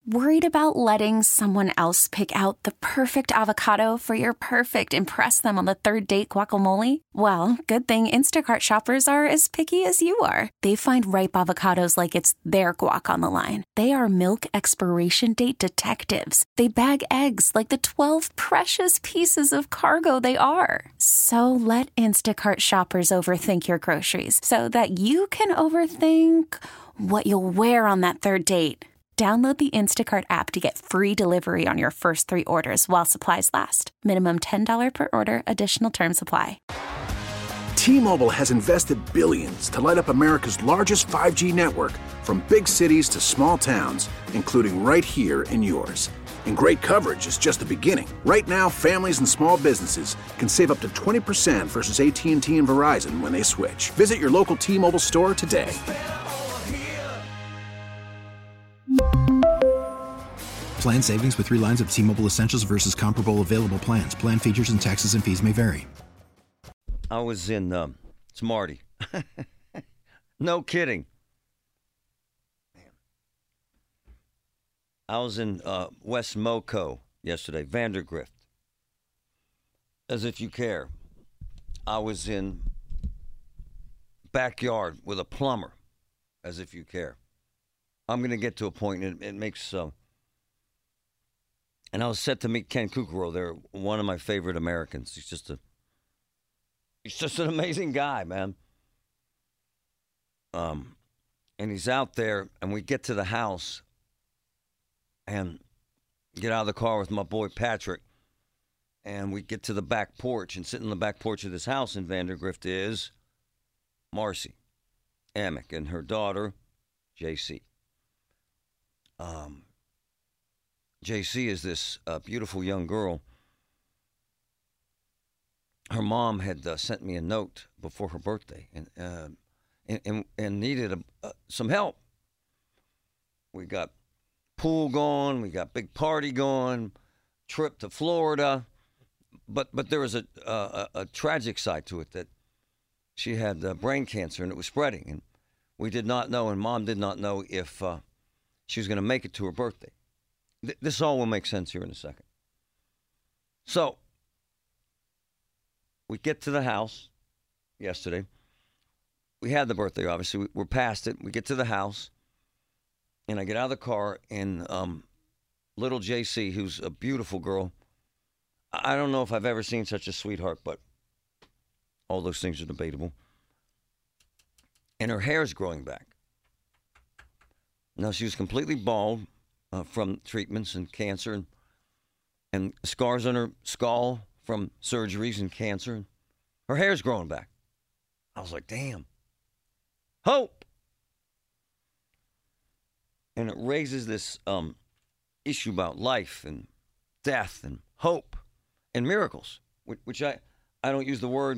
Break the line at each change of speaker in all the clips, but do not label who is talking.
Worried about letting someone else pick out the perfect avocado for your perfect impress them on the third date guacamole? Well, good thing Instacart shoppers are as picky as you are. They find ripe avocados like it's their guac on the line. They are milk expiration date detectives. They bag eggs like the 12 precious pieces of cargo they are. So let Instacart shoppers overthink your groceries so that you can overthink what you'll wear on that third date. Download the Instacart app to get free delivery on your first 3 orders while supplies last. Minimum $10 per order. Additional terms apply.
T-Mobile has invested billions to light up America's largest 5G network, from big cities to small towns, including right here in yours. And great coverage is just the beginning. Right now, families and small businesses can save up to 20% versus AT&T and Verizon when they switch. Visit your local T-Mobile store today.
Plan savings with 3 lines of T-Mobile Essentials versus comparable available plans. Plan features and taxes and fees may vary.
I was in, it's Marty. No kidding. Man. I was in West Moco yesterday, Vandergrift. As if you care. I was in backyard with a plumber, as if you care. I'm going to get to a point, and it makes... And I was set to meet Ken Kukuro. They're one of my favorite Americans. He's just an amazing guy, man. And he's out there, and we get to the house and get out of the car with my boy Patrick, and we get to the back porch, and sitting on the back porch of this house in Vandergrift is Marcy Amick and her daughter, JC. JC is this beautiful young girl. Her mom had sent me a note before her birthday and needed some help. We got pool going, we got big party going, trip to Florida, but there was a tragic side to it, that she had brain cancer and it was spreading, and we did not know, and Mom did not know if she was going to make it to her birthday. This all will make sense here in a second. So, we get to the house yesterday. We had the birthday, obviously. We're past it. We get to the house, and I get out of the car, and little JC, who's a beautiful girl. I don't know if I've ever seen such a sweetheart, but all those things are debatable. And her hair's growing back. Now, she was completely bald from treatments and cancer, and scars on her skull from surgeries and cancer. Her hair's growing back. I was like, damn. Hope! And it raises this issue about life and death and hope and miracles, which I don't use the word.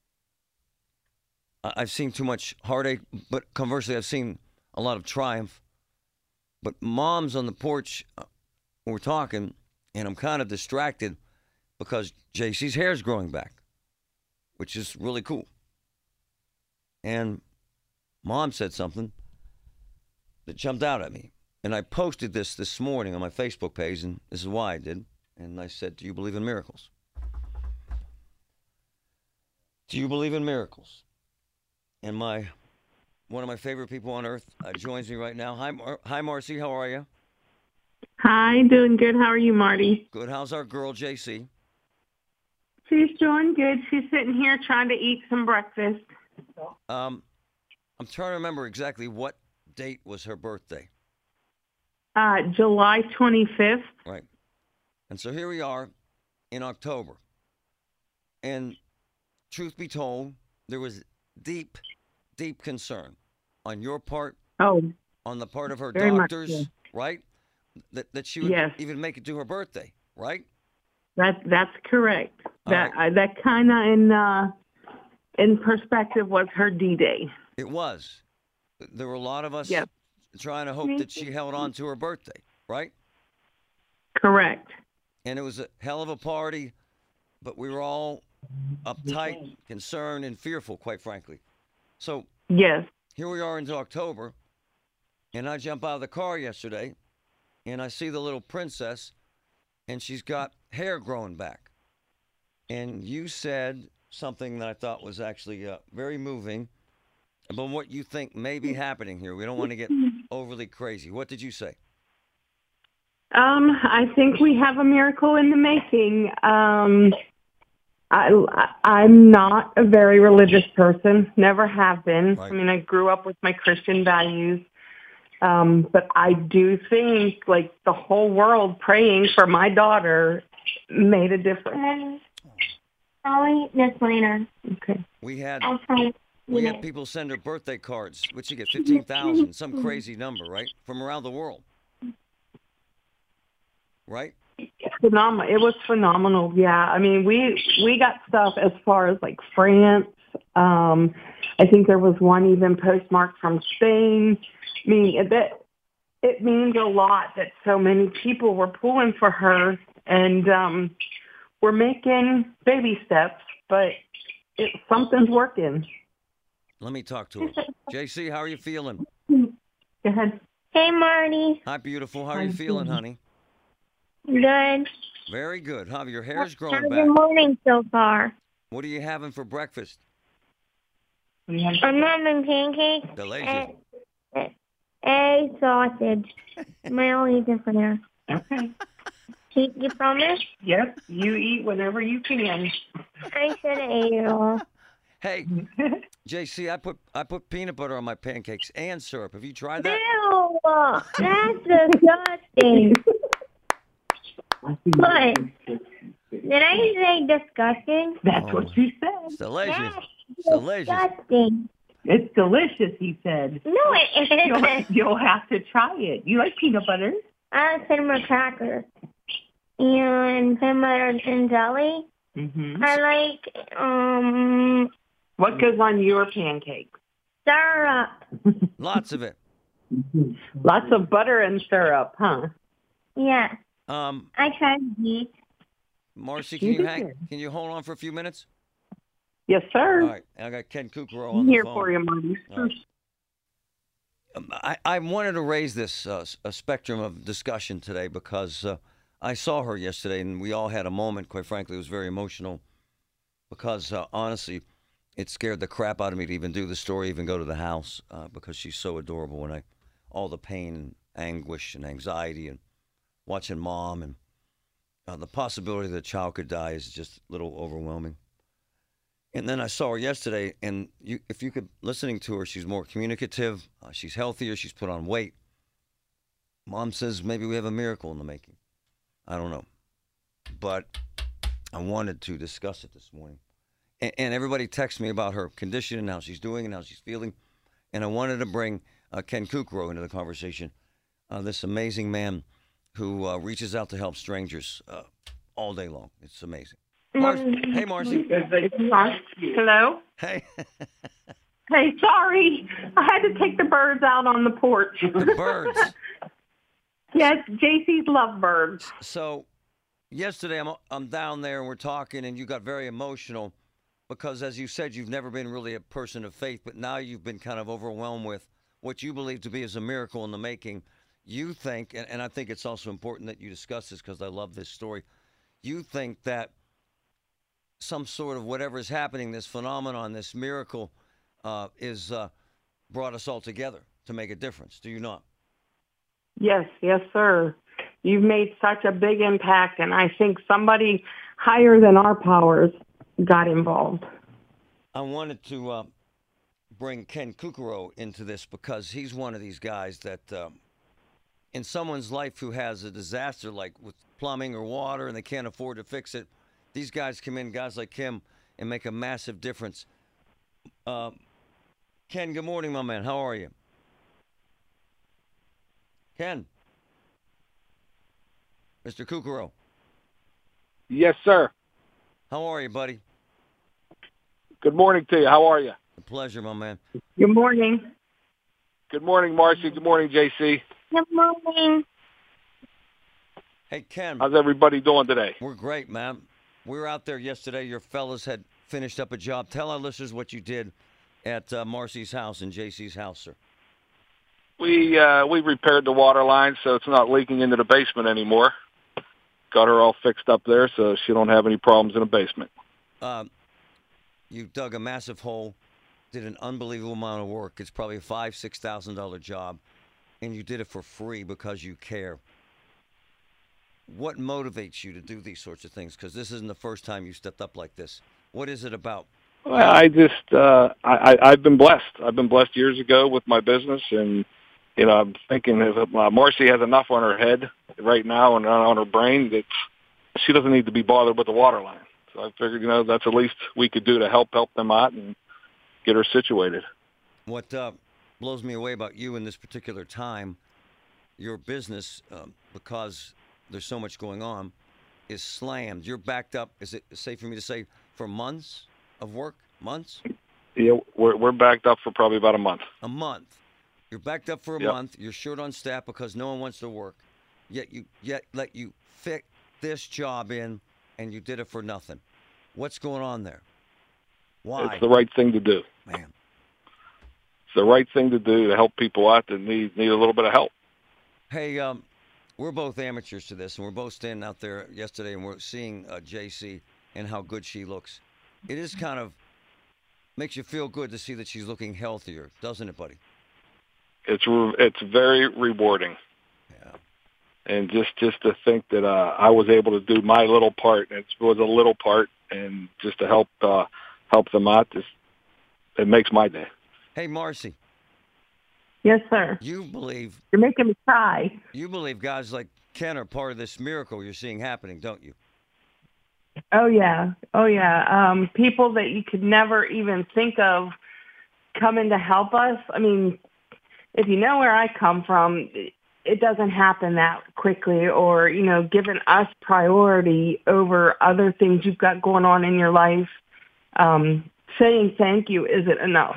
I've seen too much heartache, but conversely, I've seen a lot of triumph. But Mom's on the porch, we're talking, and I'm kind of distracted because JC's hair's growing back, which is really cool. And Mom said something that jumped out at me. And I posted this morning on my Facebook page, and this is why I did. And I said, do you believe in miracles? Do you believe in miracles? And one of my favorite people on earth joins me right now. Hi, Marcy. How are you?
Hi, doing good. How are you, Marty?
Good. How's our girl, JC?
She's doing good. She's sitting here trying to eat some breakfast.
I'm trying to remember exactly what date was her birthday.
July 25th.
Right. And so here we are in October. And truth be told, there was deep concern on your part, on the part of her doctors,
much, yeah.
Right? That she would even make it to her birthday, right?
That's correct.
Right.
That kind of in perspective was her D-Day.
It was. There were a lot of us trying to hope that she held on to her birthday, right?
Correct.
And it was a hell of a party, but we were all uptight, concerned, and fearful, quite frankly. So
yes,
here we are into October, and I jump out of the car yesterday, and I see the little princess, and she's got hair growing back. And you said something that I thought was actually very moving about what you think may be happening here. We don't want to get overly crazy. What did you say?
I think we have a miracle in the making. I'm not a very religious person, never have been.
Right.
I mean, I grew up with my Christian values. But I do think, like, the whole world praying for my daughter made a difference.
Sorry, Miss Lena.
Okay.
We had
Okay.
people send her birthday cards, which you get 15,000, some crazy number, right, from around the world, right?
Phenomenal. It was phenomenal. Yeah. I mean, we got stuff as far as like France. I think there was one even postmarked from Spain. I mean, it means a lot that so many people were pulling for her, and we're making baby steps, but something's working.
Let me talk to her. JC, how are you feeling?
Go ahead.
Hey, Marty.
Hi, beautiful. How are you feeling, honey?
Good.
Very good. Huh? Your hair's growing
How's
back.
your morning so far?
What are you having for breakfast?
I'm having pancakes
Delicious.
and egg sausage. My only different.
Okay.
You promise?
Yes, you eat whenever you can.
I should have ate it all.
Hey, JC, I put peanut butter on my pancakes and syrup. Have you tried that?
Ew! That's disgusting. What? Did I say disgusting?
That's what you said.
It's delicious.
That's
It's delicious.
disgusting.
It's delicious, he said.
No, it isn't.
You'll have to try it. You like peanut butter?
I like cinnamon crackers and peanut butter and jelly.
Mm-hmm.
I like
What goes on your pancakes?
syrup.
Lots of it.
Lots of butter and syrup, huh?
Yeah,
Um,
I tried these.
Marcy,
You
can you
did.
Can you hold on for a few minutes?
Yes, sir.
All right. I got Ken Kukuro
I'm
on the
here
phone.
for you, Marty.
All right. I wanted to raise this a spectrum of discussion today because I saw her yesterday, and we all had a moment. Quite frankly, it was very emotional because honestly, it scared the crap out of me to even do the story, even go to the house because she's so adorable, and all the pain and anguish and anxiety and watching mom and the possibility that a child could die is just a little overwhelming. And then I saw her yesterday, and if you could, listening to her, she's more communicative, she's healthier, she's put on weight. Mom says maybe we have a miracle in the making. I don't know. But I wanted to discuss it this morning. And everybody texts me about her condition and how she's doing and how she's feeling. And I wanted to bring Ken Kukuro into the conversation, this amazing man who reaches out to help strangers all day long. It's amazing. Hey, Marcy.
Hello?
Hey.
Hey, sorry. I had to take the birds out on the porch.
The birds.
Yes, JC's love birds.
So yesterday I'm down there and we're talking and you got very emotional because, as you said, you've never been really a person of faith, but now you've been kind of overwhelmed with what you believe to be as a miracle in the making. You think, and I think it's also important that you discuss this because I love this story, you think that some sort of whatever is happening, this phenomenon, this miracle, is brought us all together to make a difference. Do you not?
Yes, sir. You've made such a big impact, and I think somebody higher than our powers got involved.
I wanted to bring Ken Kukuro into this because he's one of these guys that in someone's life who has a disaster like with plumbing or water and they can't afford to fix it, these guys come in, guys like him, and make a massive difference. Ken, good morning, my man. How are you? Ken. Mr. Kukuro.
Yes, sir.
How are you, buddy?
Good morning to you. How are you?
A pleasure, my man.
Good morning.
Good morning, Marcy. Good morning, JC.
Good morning.
Hey, Ken.
How's everybody doing today?
We're great, man. We were out there yesterday. Your fellas had finished up a job. Tell our listeners what you did at Marcy's house and JC's house, sir.
We repaired the water line so it's not leaking into the basement anymore. Got her all fixed up there so she don't have any problems in the basement.
You dug a massive hole, did an unbelievable amount of work. It's probably a $5,000-$6,000 job, and you did it for free because you care. What motivates you to do these sorts of things? Because this isn't the first time you stepped up like this. What is it about?
Well, I've been blessed. I've been blessed years ago with my business, and I'm thinking if Marcy has enough on her head right now and on her brain that she doesn't need to be bothered with the water line. So I figured, that's the least we could do to help them out and get her situated.
What blows me away about you in this particular time, your business, because there's so much going on, is slammed. You're backed up, is it safe for me to say, for months of work? Months?
Yeah, we're backed up for probably about a month.
A month. You're backed up for a month. You're short on staff because no one wants to work. Yet let you fit this job in, and you did it for nothing. What's going on there? Why?
It's the right thing to do.
Man.
It's the right thing to do to help people out that need a little bit of help.
Hey, we're both amateurs to this, and we're both standing out there yesterday, and we're seeing JC and how good she looks. It is kind of makes you feel good to see that she's looking healthier, doesn't it, buddy?
It's very rewarding.
Yeah.
And just to think that I was able to do my little part, it was a little part, and just to help them out, it makes my day.
Hey, Marcy.
Yes, sir.
You believe
You're making me cry.
You believe guys like Ken are part of this miracle you're seeing happening, don't you?
Oh yeah. People that you could never even think of coming to help us. I mean, if you know where I come from, it doesn't happen that quickly, or, giving us priority over other things you've got going on in your life. Saying thank you isn't enough.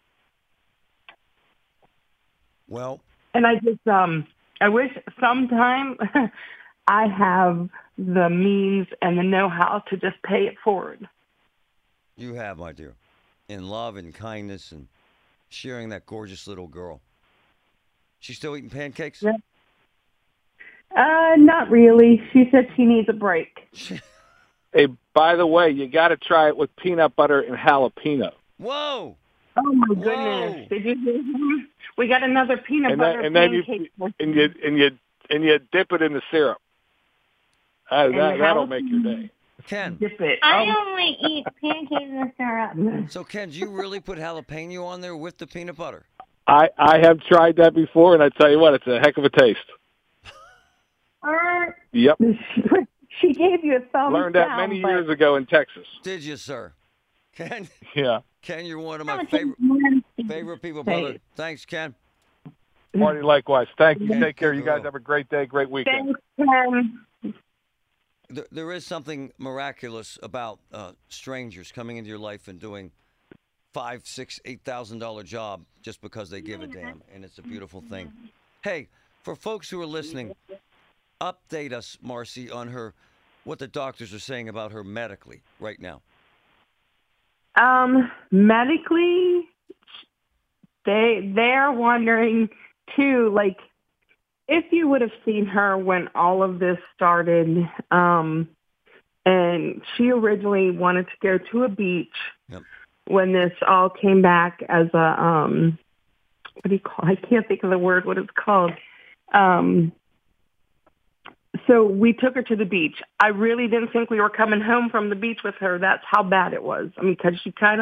Well,
and I just, I wish sometime I have the means and the know-how to just pay it forward.
You have, my dear, in love and kindness and sharing that gorgeous little girl. She's still eating pancakes?
Yeah. Not really. She said she needs a break.
Hey, by the way, you got to try it with peanut butter and jalapeno.
Whoa!
Oh my goodness! Did you hear him? We got another peanut butter pancake.
And you dip it in the syrup. That'll make your day.
Ken,
dip it.
I only eat pancakes with syrup.
So Ken, do you really put jalapeno on there with the peanut butter?
I have tried that before, and I tell you what, it's a heck of a taste. Yep.
She gave you a thumbs
Learned that many years ago in Texas.
Did you, sir? Ken?
Yeah.
Ken, you're one of my favorite people, brother. Thanks, Ken.
Marty, likewise. Thank you. Take care. You guys have a great day, great weekend.
Thanks, Ken.
There is something miraculous about strangers coming into your life and doing $5,000, $6,000, $8,000 job just because they give a damn, and it's a beautiful thing. Hey, for folks who are listening, update us, Marcy, on what the doctors are saying about her medically right now.
Medically, they're wondering too, like, if you would have seen her when all of this started, and she originally wanted to go to a beach. Yep. When this all came back as a, what do you call it? I can't think of the word, what it's called. So we took her to the beach. I really didn't think we were coming home from the beach with her. That's how bad it was. I mean, because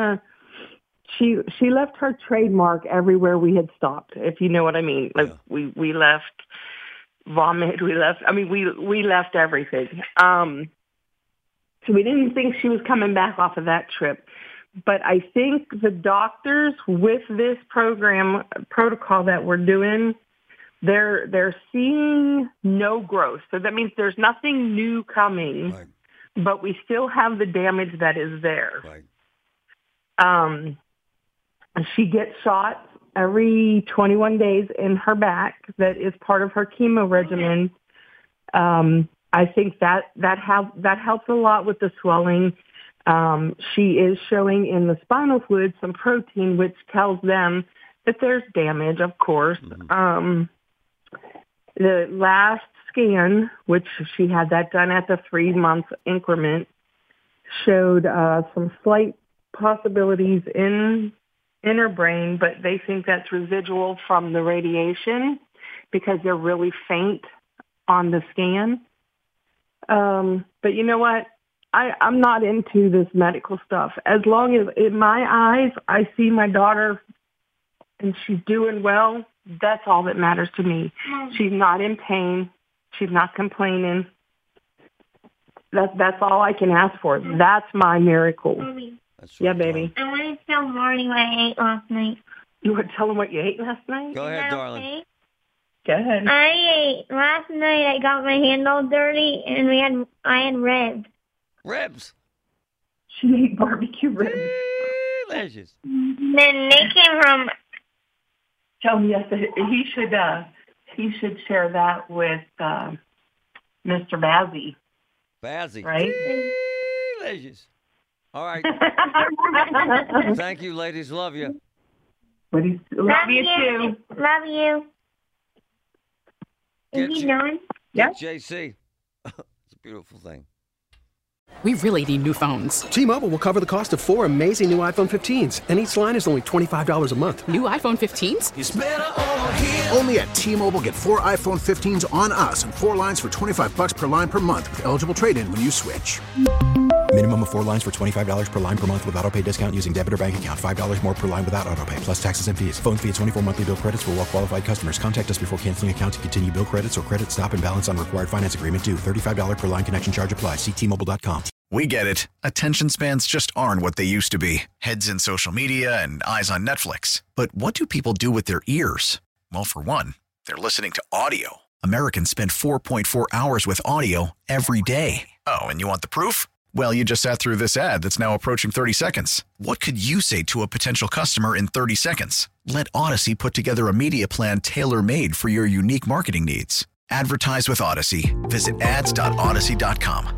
she left her trademark everywhere we had stopped, if you know what I mean. Like, yeah. we left vomit. We left everything. So we didn't think she was coming back off of that trip. But I think the doctors, with this protocol that we're doing, they're seeing no growth. So that means there's nothing new coming, right. But we still have the damage that is there.
Right.
She gets shots every 21 days in her back. That is part of her chemo regimen. I think that helps a lot with the swelling. She is showing in the spinal fluid some protein, which tells them if there's damage, of course. The last scan, which she had that done at the 3-month increment, showed some slight possibilities in her brain, but they think that's residual from the radiation because they're really faint on the scan. But you know what? I'm not into this medical stuff. As long as in my eyes I see my daughter and she's doing well, that's all that matters to me. She's not in pain. She's not complaining. That's all I can ask for. That's my miracle.
Mommy,
Yeah, baby.
I want to tell Marty what I ate last night.
You want to tell them what you ate last night?
Go ahead,
Is that
darling.
okay?
Go ahead.
Last night I got my hand all dirty and I had ribs.
Ribs.
She ate barbecue ribs.
Delicious.
Then they came from,
Tell me, yes, he should share that with Mr. Bazzi.
Bazzi.
Right?
Delicious. All right. Thank you, ladies. Love you.
But he's love you too.
Love you.
Get
Is he
you-
done?
Yeah.
JC. It's a beautiful thing.
We really need new phones.
T-Mobile will cover the cost of 4 amazing new iPhone 15s, and each line is only $25 a month.
New iPhone 15s?
It's better over here. Only at T-Mobile, get 4 iPhone 15s on us and 4 lines for $25 per line per month with eligible trade-in when you switch.
Minimum of 4 lines for $25 per line per month with autopay discount using debit or bank account. $5 more per line without autopay, plus taxes and fees. Phone fee at 24 monthly bill credits for well-qualified customers. Contact us before canceling account to continue bill credits or credit stop and balance on required finance agreement due. $35 per line connection charge applies. See T-Mobile.com.
We get it. Attention spans just aren't what they used to be. Heads in social media and eyes on Netflix. But what do people do with their ears? Well, for one, they're listening to audio. Americans spend 4.4 hours with audio every day. Oh, and you want the proof? Well, you just sat through this ad that's now approaching 30 seconds. What could you say to a potential customer in 30 seconds? Let Odyssey put together a media plan tailor-made for your unique marketing needs. Advertise with Odyssey. Visit ads.odyssey.com.